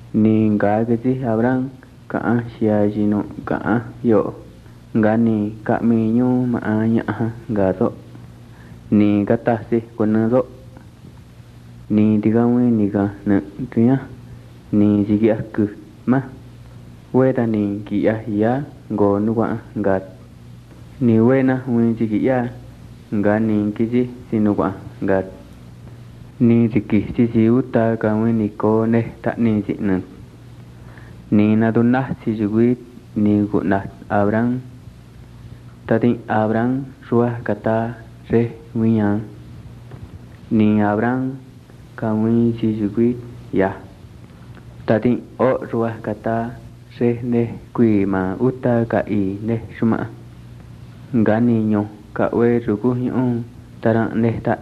ni nga cái gì Abraham cả xia gì nó cả yo nga ni cả mi nyu mà nhã nga zo ni kata si kuna zo ni tiga we ni ga na tuya ni jigi aku ma we ta ni ki ya go nu wa nga ni we na we jigi ya nga ni ki ji sinu wa nga ni jigi si uta ka we ni ko ne ta ni ji na ni na dunna si jugui ni gu na Abraham tadi Abraham ruah kata re wiyan ni Abraham kami si jugui ya tadi o ruah kata re ne kui ma uta ka I ne suma gani nyo ka we rugu hiong tarang ne ta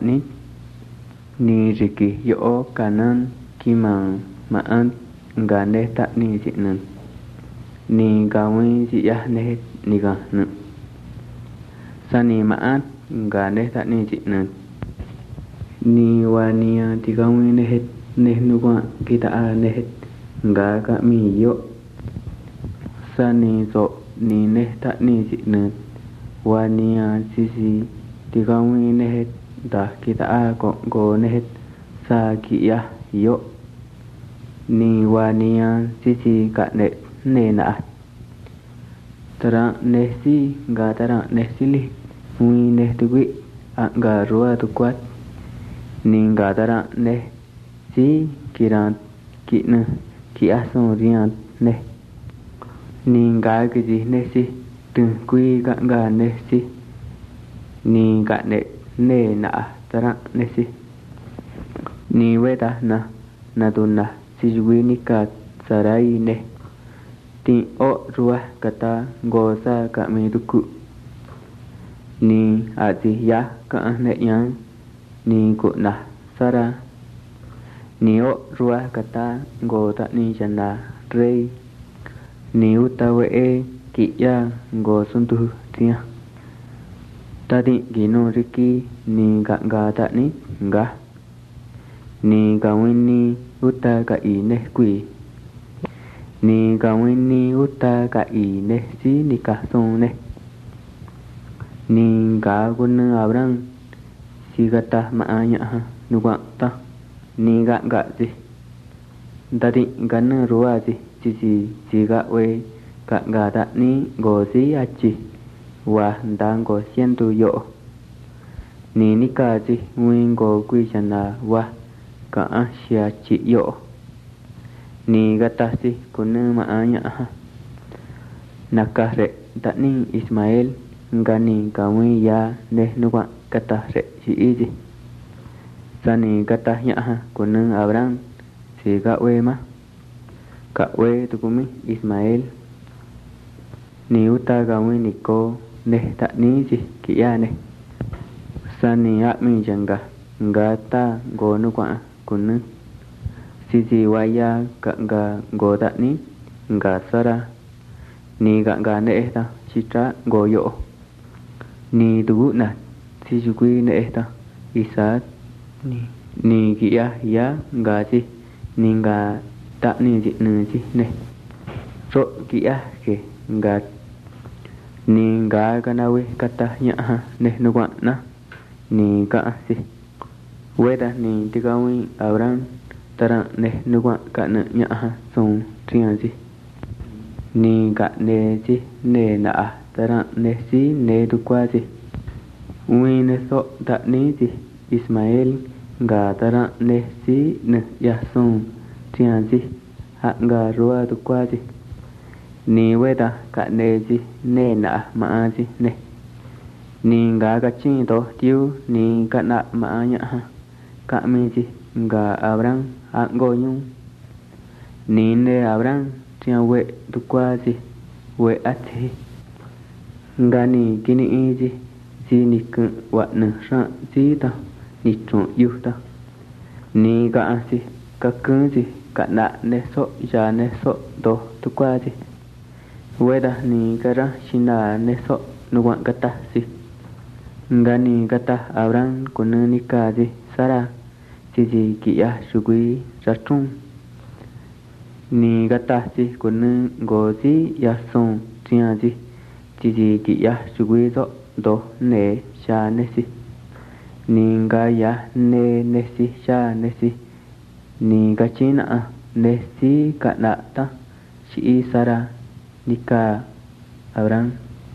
ni riki yo kanan kimang maan ga ne ta ni ji nan ni ga we ji ya ne ni ga nan sani maan ga ne ta ni ji nan ni wa ni ti ga we ne het ne nu ga kita a ne het ga ka mi yo sani zo ni ne ta ni ji nan wa ni si ti ga we ne het da kita a go ne het sa ki ya yo ni wa ni si ka ne na tara ne si ga tara ne sili wi ne tu wi ga ruwa tu kwat ni ga tara ne si kiran ki na ki aso rian ne ni ga cái gì ne si tu quy ga ne si ni ga ne na tara ne si ni we ta na tu na si wi ni ka sarai ne ti o ruah kata gosa ka mi tuku ni ati ya ka ne yang ni ku na sara ni o ruah kata go ta ni chanda rei ni uta we e ki ya go sun tu tia tadi gino riki ni ga ta ni ga ni ga ni uta ka I ne kui ni ga ni uta ka I ne si ni ka son ne ni ga gun Abraham si gata ma anya ha nu wa ta ni ga ji tadi ga na ruwa ji ga we ga ta ni go si a chi wa dang go sien tu yo ni ka ji win go quy chana wa ka sia chi yo ni gata si kun ma anya ha nakare ta ni Ismael gani ka wi ya ne nu wa kata re si ji sani kata ya ha kun Abraham si ga we ma ka we tu kumi Ismael ni uta ga wi ni ko ne ta ni ji ki ya ne sani ya mi janga gata go nu kwa kun si waya ka ga go ta ni ga sara ni ga ne ta chitra go yo ni tu na si jugui ne ta isa ni ki ya ga ji ni ga ta ni ji ne ji ne ro ki ke ga ni ga na we kata nya ha ne nu wa na ni ka si we da ni ti ga wi Abraham tara ne nu wa ka na nya ha son trian ji ni ga ne ji ne na tara ne si ne tu kwa ji wi ne so ta ni ji Ismael ga tara ne si ne ya son trian ji ha ga ruwa tu kwa ji ni we da ka ne ji ne na ma ji ne ni ga ka chi to tiu ni ka na ma nya ha ka mi ji ga Abraham a go nhung ni ne Abraham tia we tu kwa ji we a thi ga ni kini ji ni ku wa na sa ji ta ni tro yu ta ni ga si ka ku ji ka na ne so ja ne so do tu kwa ji we da ni ka ra shina ne so nu wa ka ta si gani kata Abraham kun ni ka ji sara ji ki ya sugui ratung ni gatasi kunu gozi ya son triazi chizi ki ya sugui zo do ne sha nesi ni ga ya ne nesi sha nesi ni gachina nesi kana ta shi sara nika Abraham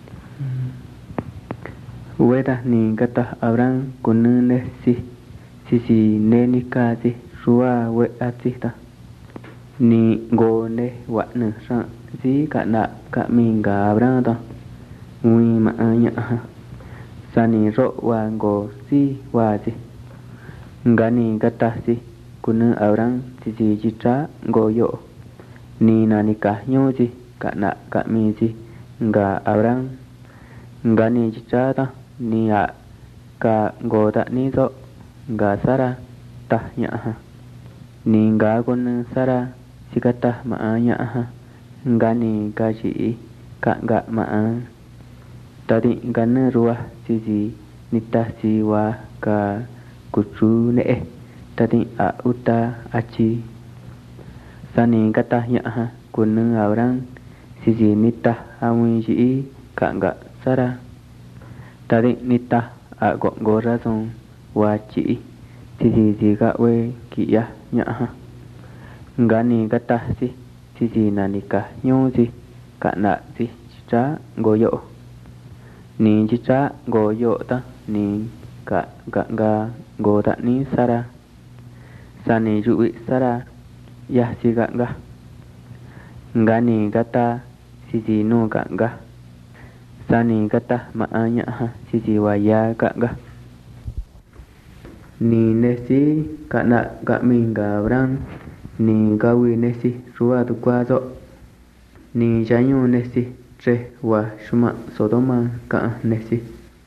weda ni gata Abraham kunu nesi sisi ne nika si ruwa we atita ni go ne wa ne sa si kana ka minga Abraham ta wi ma anya sani ro wa go si wa si ngani gata si kunu Abraham sisi jitra go yo ni na nika nyo si kana ka mi si nga Abraham ngani jitra ta ni a ka go ta ni zo nga sara ta nya ni nga kun sara sikata ma nya ngani ka ji ka ga ma tadi gan ruah siji nita siwa ka kucu ne tadi a uta aci sani kata nya kun Abraham siji nita awi ji ka ga sara tadi nita a go gora song wa ci siji ji ga we ki ya nya ngani kata siji na nika nyu ji ka na ji cha go yo ni ji cha go yo ta ni ka ga go ta ni sara sani ju sara ya si ga ngani kata siji no ga sani kata ma anya siji wa ya ga ni nesi kana ga minga Abraham ni gawi nesi ruwa tu kwa zo ni janyo nesi tre wa shuma Sodoma ka nesi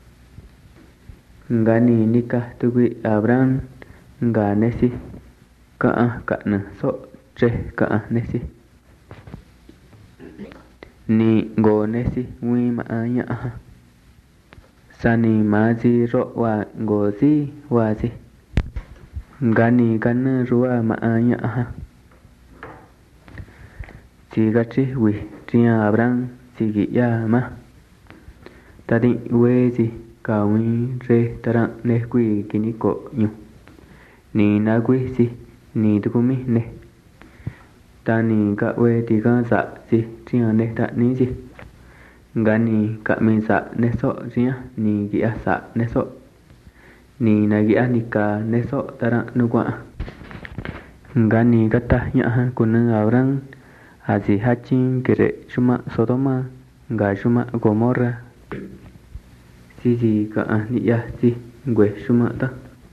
ngani nika tuwi Abraham nga nesi ka na so tre ka nesi ni go nesi wi ma anya sani mazi ro wa go zi wa zi ngani kan ruwa ma anya si gachi wi tia Abraham si gi ya ma tadi we si ka wi re tara ne kui kini ko nyu ni na gui si ni tu mi ne tani ka we ti ga sa si tia ne ta ni si ngani ka mi sa ne so ria ni gi sa ne so ni na gi anika ne so tara nu kwa ngani kata nya kun Abraham azi hachin kere shuma Sodoma nga shuma Gomorra siji ka ni ya si gwe shuma ta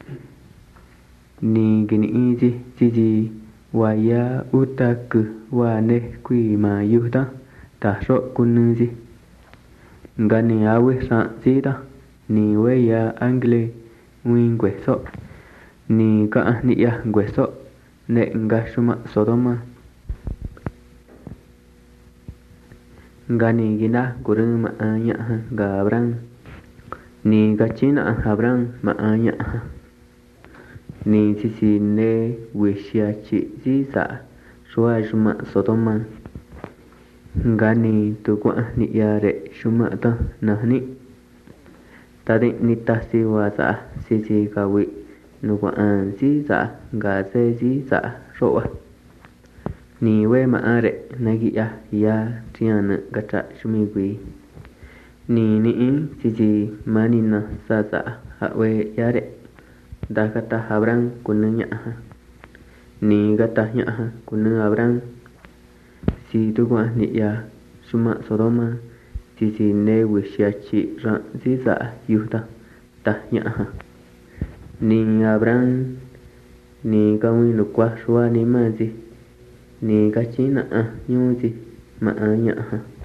ni gini izi siji waya utaku wa ne kui ma yu ta ta ro kun zi ngani awe sa si ta ni we ya angle win gwe so ni ka ni ya gwe so ne nga shuma Sodoma ngani gina guru ma anya ga Abraham ni gachina Abraham ma anya ni sisi ne wishia chi zisa shua shuma Sodoma ngani tukwa ni ya re shuma ta nahni tadi nita siwa sa sisi kawi nukwa an zisa ga se zisa roa ni we ma are nagi ya tiana gata shumi gui ni siji manina sasa hawe yare da kata Abraham kununya ni gata nya kunu Abraham si tukwa ni ya suma Sodoma sisi ne wishachi ra zisa yuta ta nya ni Abraham ni kawi nukwa shwa ni mazi ni gachina nyuzi ma anya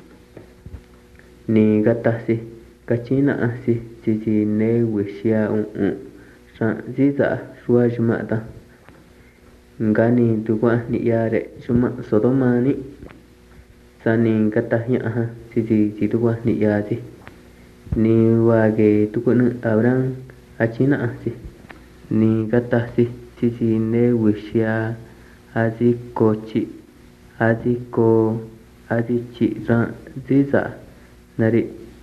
ni gatasi gachina si sisi ne wishia sa ziza shwa shuma ta ngani tukwa ni yare shuma Sodoma ni sani gata nya sisi si tukwa ni yazi ni wage tukwa Abraham achina si ni gata si sisi ne wishia azi kochi adi ko adi chỉ ra dĩ dạ nari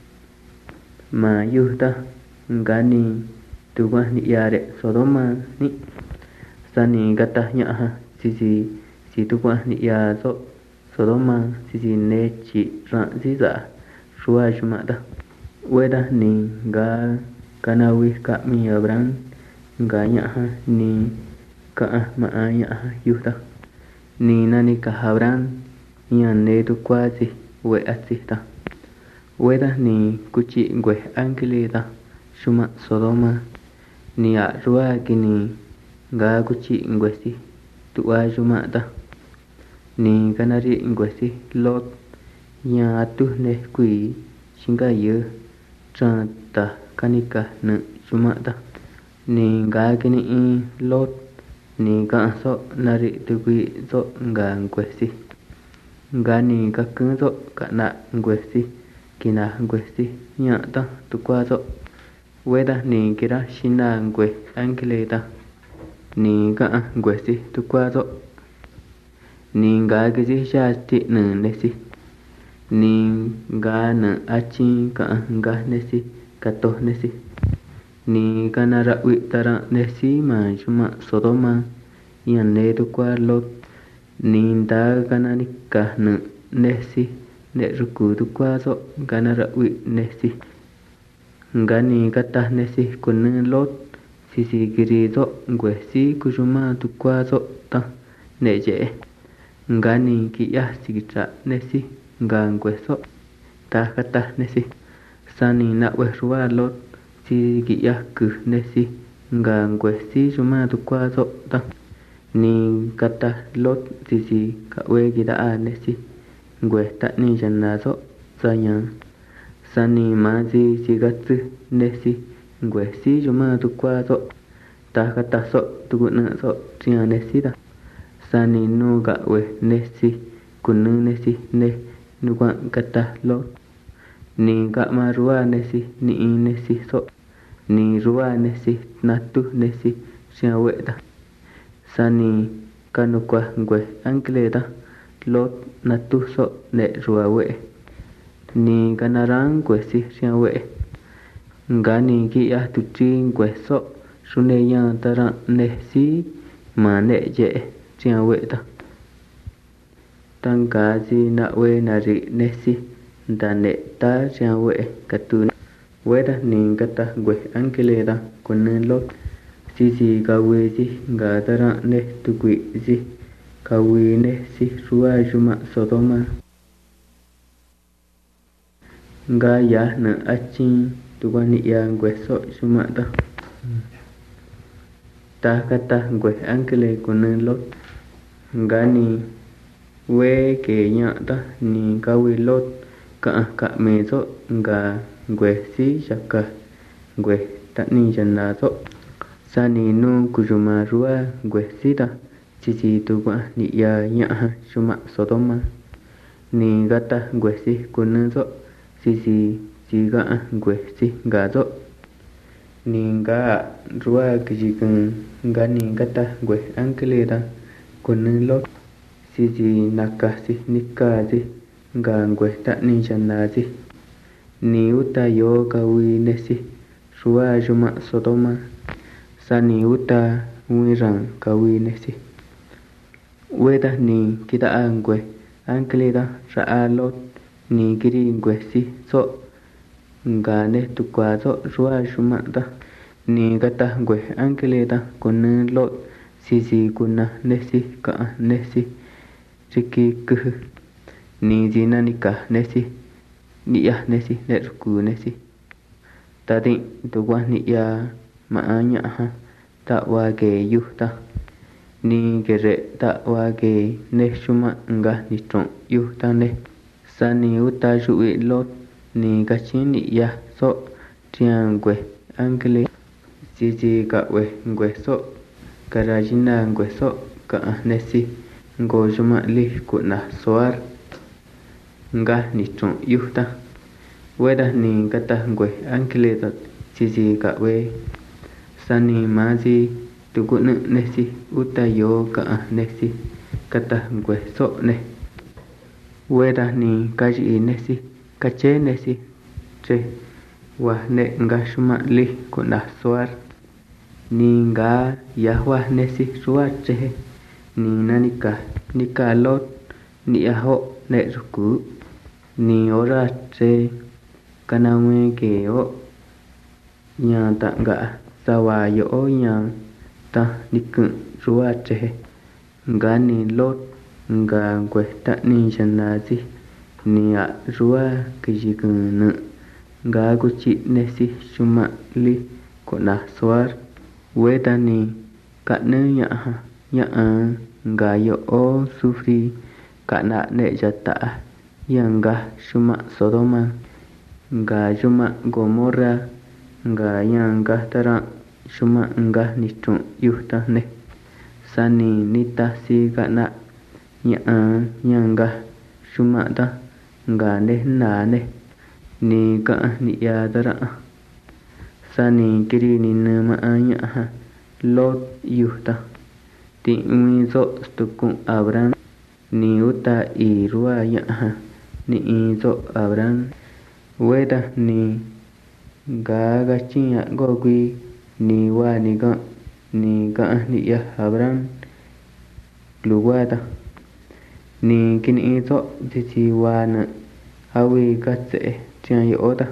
mà yuta ngani tuwa ni yare sodoma ni sani gata nya si tuwa ni ya so sodoma si ne chỉ ra dĩ dạ ruwa juma da weda ni ga kanawi ka mi abran ga nya ni ka ma nya yuta ni nani ka habran yan ne tu quasi we asita weda ni kuchi ngwe angelita shuma sodoma ni a ruwa kini ga kuchi ngwe si tuwa shuma ta ni kanari ngwe si lot ya tu ne kui shinga ye cha ta kanika ne shuma ta ni ga kini i lot ni ka so nari tu kui so nga ngwe si gani ka kung so ka na ngwe si kina ngwe si nya ta tu kwa so weda ni kira shina ngwe angeleta ni ka ngwe si tu kwa so ni ga ke si sha ti ne ne si ni ga na achi ka ga ne si ka to ne si ni kana ra wi tara ne si ma juma sodoma yan ne tu kwa lot ni da kana ni ka ne si ne ruku tu kwa so kana ra wi ne si ngani kata ne si kun lot si giri so ngwe si kujuma tu kwa so ta ne je ngani ki ya si tra ne si nga ngwe so ta kata ne si sani na we ruwa lot si ki ya ku ne si nga ngwe si juma tu kwa so ta ni kata lot si ka we ki da ne si ngwe ta ni janna so sanya sani ma si gatsu ne si ngwe si juma tu kwa so ta kata so tu na so tia ne si da sani no ga we ne si kun ne si ne nu kwa kata lot ni ga ma ruwa ne si ni ne si so ni ruwa ne si na tu ne si sia we da sani kanu kwa ngwe angle da lot na tu so ne ruwa we ni kanarang kwe si sia we ngani ki ya tu chi kwe so sune ya tara ne si ma ne je sia we ta tang ka si na we na ri ne si da ne ta sia we ka tu we da ni ka ta kwe angle da kun lot si ka we si ga tara ne tu kwi si ka we ne si ruwa juma sodoma nga ya na achi tuwa ni ya ngwe so juma ta kata ngwe angle kun lot ngani we ke nya ta ni ka we lot ka me so nga ngwe si shaka ngwe ta ni janna so sani nu kujuma ruwa ngwe si ta si tuwa ni ya nya juma sodoma ni gata ngwe si kun so si ga ngwe si ga so ni ga ruwa kiji kun ga ni gata ngwe angle da kun lot si naka si nika si ga ngwe ta ni janna si ni uta yo ka wi ne si ruwa juma sodoma sani uta wi rang ka wi ne si weda ni kita ngwe angle da ra lot ni kiri ngwe si so nga ne tu kwa so ruwa juma da ni gata ngwe angle da kun lot si kuna ne si ka ne si chiki ku ni jina ni ka ne si ni ya ne si ne ku ne si ta ti tu kwa ni ya ma anya ha ta wa ke yu ta ni ke re ta wa ke ne juma nga ni tron yu ta ne sani uta ju'i lot ni kachin ni ya so tiang ngwe angle si ka we ngwe so karajina ngwe so ka ne si ngo juma li kuna soar nga ni tron yuta weda ni kata ngwe angle ta si ka we sani ma si tu kun ne si uta yo ka ne si kata ngwe so ne Weda ni kayi nesi kache nesi che wa ne nga shuma li kuna suar ni nga yahwa nesi suar che ni nanika nika lot ni aho ne ruku ni ora che kanawe ke o nya ta nga sawa yo o nya ta nikun suar che nga ni lot nga kwesta ni shanazi ni a rua kijikun nga kuchi nesi shuma li kuna suar weta ni kane nya nga yo o sufri kana ne jata yang shuma Sodoma nga shuma Gomorra nga yang tara shuma nga nitun yuta ne sani nita si kana nga shuma ta nga ne na ne ni ka ni ya tara sani kiri ni nama anya lot yuta ti umi zo stukun Abraham ni uta irua ya ni izo Abraham weda ni ga gachinya gogui ni wa ni ga ni ya Abraham luwada ni kini izo titi wa na hawi gatse tia yoda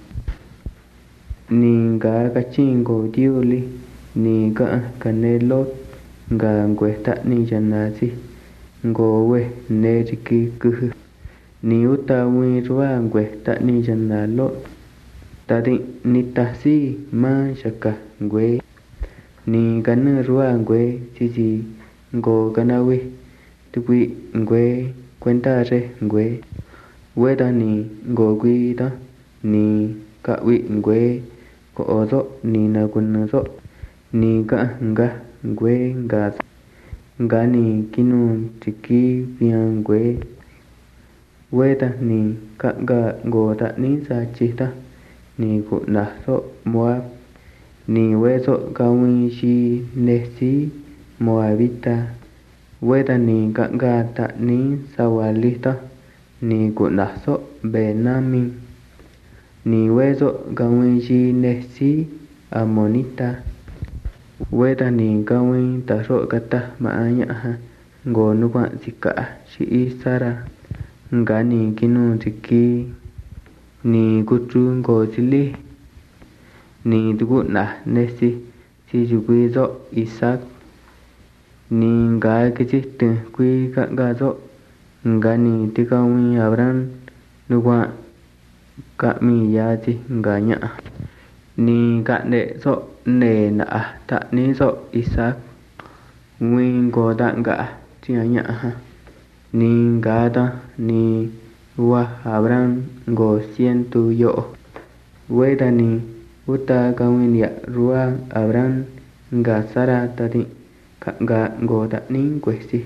ni ga gachingo diuli ni ga kanelo ga ngweta ni janasi ngowe ne riki kuhu ni uta wi ruwa ngweta ni janalo tadi ni tasi ma shaka ngwe ni gana ruwa ngwe chichi ngo ganawe tukui ngwe kwenta re ngwe weda ni ngo gui da ni ka wi ngwe ko ozo ni na kunazo ni ga nga ngwe nga ni kinu tiki piang ngwe weda ni ka ga ngo da ni sa chita ni ku na so moab ni wezo gawi shi nesi moabita weda ni ka ga ta ni sawalita ni ku na so benami ni wezo gawi shi nesi amonita weda ni gawi ta ro kata maanya ngo nuwa zika shi isara nga ni kinu tiki ni kutu ngo zili ni tuku na nesi si jukui zo Isaac ni nga kichi tu kui ka ga zo nga ni tika wi Abraham nuwa ka mi ya ji nga nya ni ka ne zo ne na ta ni zo Isaac wi ngo da nga tia nya ni nga da ni wa Abraham ngo sientu yo weda ni uta kawin ya rua Abraham nga Sara tadi ka nga ngo da ni kwesi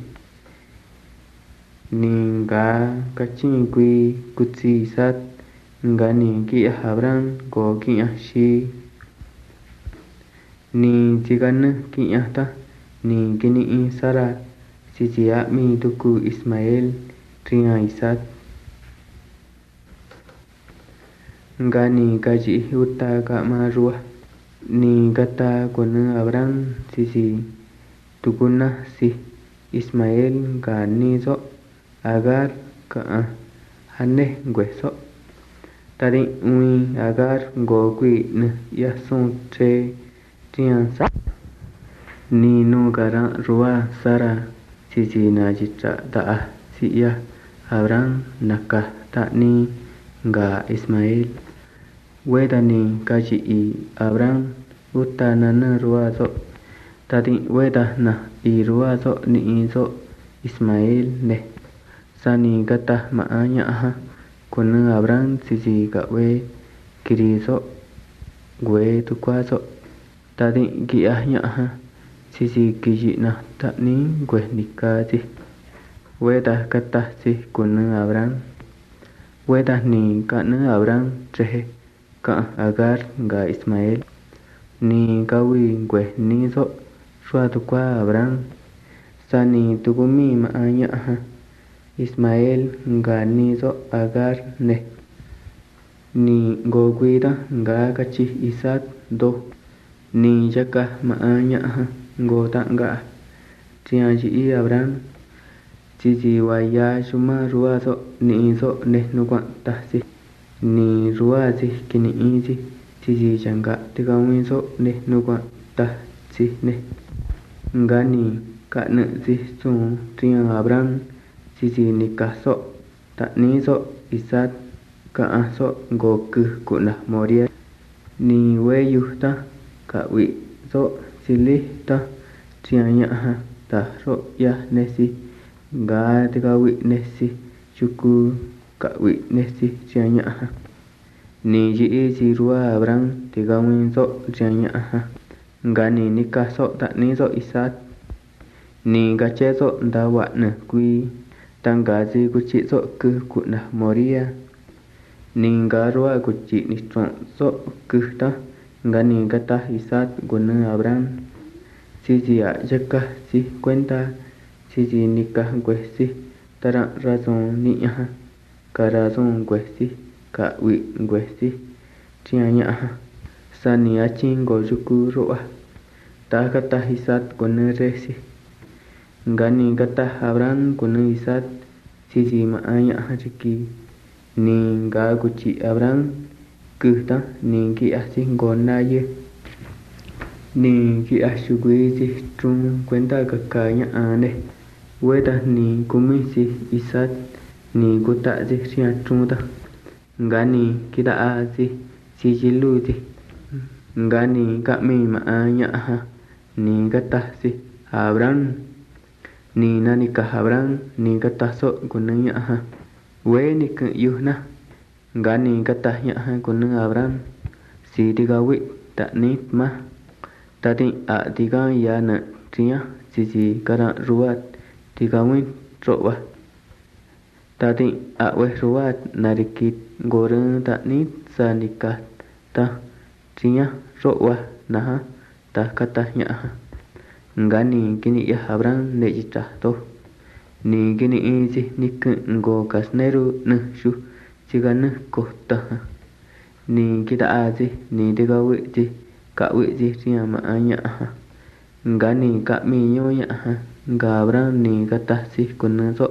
ni nga kachin kui kutsi sat nga ni ki Abraham ngo ki shi ni jigan ki ta ni kini Sara sijia mi tuku Ismail tria Isaac nga ni kaji uta ka marua ni kata kuna Abraham sisi tukuna si Ismail ka ni zo Agar ka hane ngweso tadi ui Agar ngo kui na yasun tre tian sa ni no gara rua Sara sisi na jita ta si ya Abraham naka ta ni nga Ismail weda ni kaji i Abraham uta na rua zo tadi weda na i rua zo ni i zo Ismail ne sani kata maanya kuna Abraham sisi ka we kiri zo gwe tukwa zo tadi ki nya sisi kiji na ta ni gwe nikati weda kata si kuna Abraham weda ni kana Abraham trehe ka Agar nga Ismail ni kawi ngwe ni zo shwa tukwa Abraham sani tukumi maanya Ismael ngani so Agar ne ni ngoguida nga kachi Isaac do ni yaka maanya ngota nga tianji i Abraham chichi waya shuma rua so ni so ne nukwa tasi ni rua si kini ichi chichi changa tigawi so ne nukwa tasi ne ngani ka ne si su tiang Abraham chichi ni kaso ta ni so Isaac ka so ngoku kuna Moria ni weyu ta ka wi so sili ta tianya ta ro ya nesi nga tiga wi nesi chuku ka wi nesi tianya ni ji si rua Abraham tiga wi so tianya ngani ni kaso ta ni so Isaac ni gache so ndawa na kui tangazi kuchi so ku kuna Moria ninga rua kuchi ni tron so kuta ngani gata Isaac guna Abraham sisi a yaka si cuenta sisi nika gwesi tara razon ni karazon gwesi ka wi gwesi tianya sani achin go yuku roa ta gata Isaac guna resi ngani gata Abraham guna Isaac sisi ma anya chiki ni nga kuchi Abraham kuta ni ki asi ngona ye ni ki ashugui si trung cuenta kakanya ane weta ni kumi si Isaac ni kuta si ria trung ta ngani kita asi si jilu si ngani kami ma anya ni kata si Abraham ni nani ka Abraham ni kata so kunanya we ni ke yuhna ngani kata nya kun Abraham si diga wi ta ni ma ta ti a diga ya na tia si kara ruat diga wi rowa ta ti a we ruat narikit gore ta ni sa nikat ta tia rowa na ta kata nya ngani kini ya Abraham ne jita to ni gini izi nik ngo kasneru ne shu chiga ne kota ni kita azi ni diga wiji ka wiji ria ma anya ngani ka mi nyonya nga Abraham ni kata si kunna so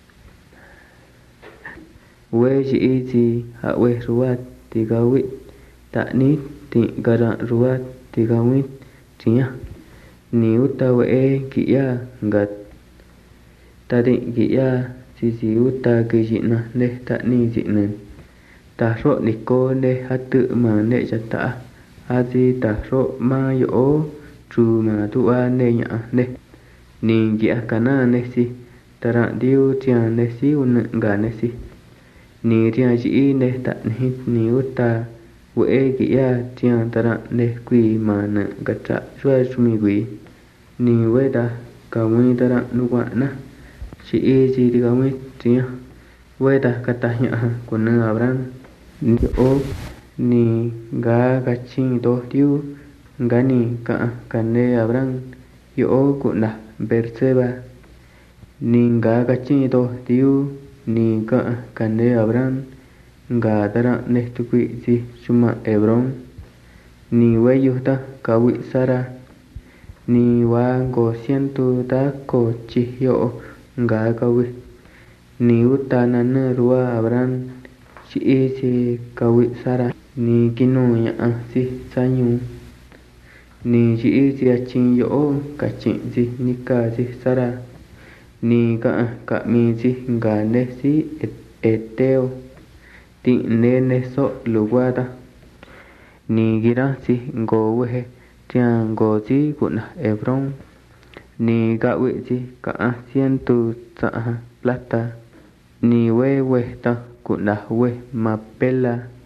we ji izi ha we ruat diga wi ta ni ti gara ruat diga wi tia ni uta we ki ya ngat ta định kỹ ya si uta ke jina ne ta ni jina ta ro ni ko ne hatu ma ne jata aji ta ro ma yo tru ma tu a ne nya ne ni gi akana ne si tara diu tia ne si un ga ne si ni ria ji ne ta ni uta we ki ya tia tara ne kui ma na gata shwa shumi gui ni we da ka wi tara nu wa na si ji diga wi tia we da kata nya kun Abraham ni o ni ga gachin do tiu ngani ka kane Abraham yo kuna Berseba ni ga gachin do tiu ni ka kane Abraham ga dara ne tukui si suma Hebron ni we yuta ka wi Sara ni wa go siento ta ko chi yo nga kawi ni utana na rua Abraham si kawi Sara ni kinu ya si sanyu ni si achin yo kachin si nika si Sara ni ka mi si nga ne si eteo ti ne so luguada ni gira si ngo we tiang go si kuna Hebron ni ga wi si ka ciento sa plata ni we ta kuna we mapela